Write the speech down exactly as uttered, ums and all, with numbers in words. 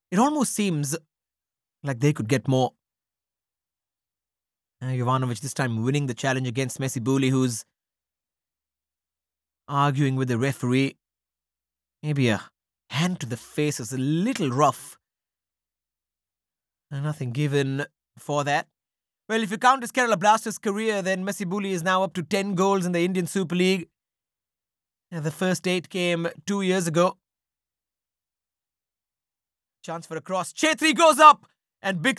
It almost seems like they could get more. Uh, Jovanovic this time winning the challenge against Messi Bully, who's arguing with the referee. Maybe a hand to the face is a little rough. Uh, Nothing given for that. Well, if you count his Kerala Blasters career, then Messi Bully is now up to ten goals in the Indian Super League. Uh, The first eight came two years ago. Chance for a cross. Chetri goes up, and big